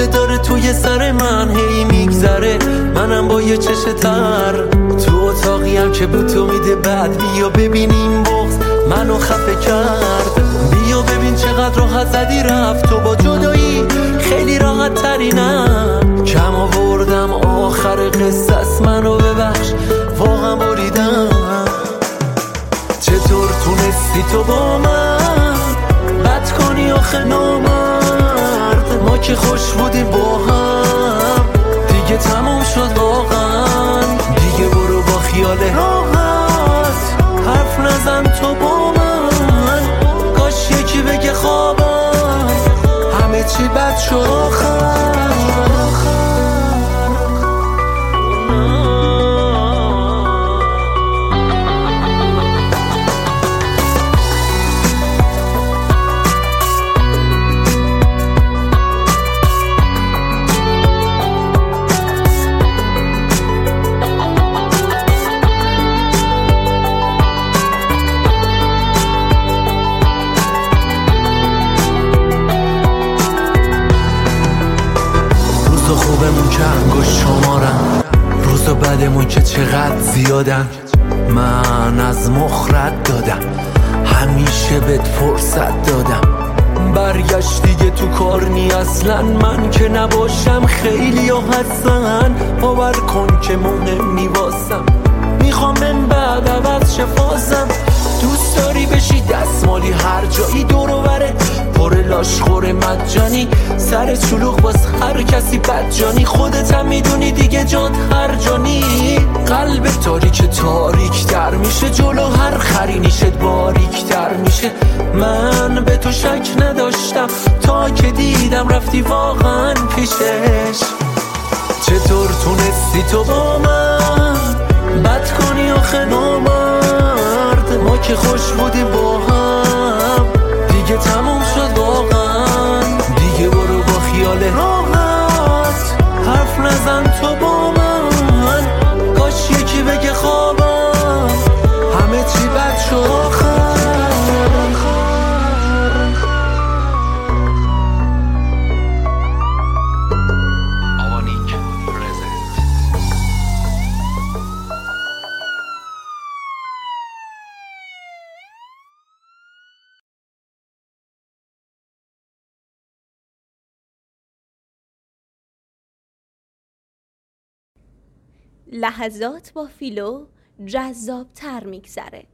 سوده داره توی سر من هی میگذره، منم با یه چشه تر تو اتاقیم که بود تو میده بعد. بیا ببینیم بغض منو خفه کرد، بیا ببین چقدر راحت زدی رفت تو با جدایی خیلی راحت تری. نه کم آوردم آخر قصه است، منو ببخش واقعا بریدم. چطور تونستی تو با من بد کنی آخه نامرد؟ ما که خوش بودیم با هم، دیگه تموم شد واقعا. دیگه برو با خیال راحت حرف نزن تو با من، کاش یکی بگه خوابم همه چی بد شد آخر. خوبمون که انگشت شمارن، روزا بعدمون که چقدر زیادن. من از مخرت دادم، همیشه بهت فرصت دادم. برگشت دیگه تو کار نی اصلا، من که نباشم خیلی ها هستن. باور کن که مهم نی واسم، میخوام من بعد عوض شفازم. دوست داری بشی دستمالی هر جایی دور و بره، پر لاشخور مجانی، سر چلوغ باز هر کسی بدجانی. خودت هم میدونی دیگه جات هر جانی. قلب تاریک تاریک تر میشه، جلو هر خرینیشت باریک تر میشه. من به تو شک نداشتم تا که دیدم رفتی واقعا پیشش. چطور تونستی تو با من بد کنی آخه نامرد؟ ما که خوش بودیم با هم، دیگه تموم شد واقعا. دیگه برو با خیال راحت حرف نزن تو با من، کاش یکی بگه خوابم همه چی بد شد آخر. لحظات با فیلو جذاب تر میگذره.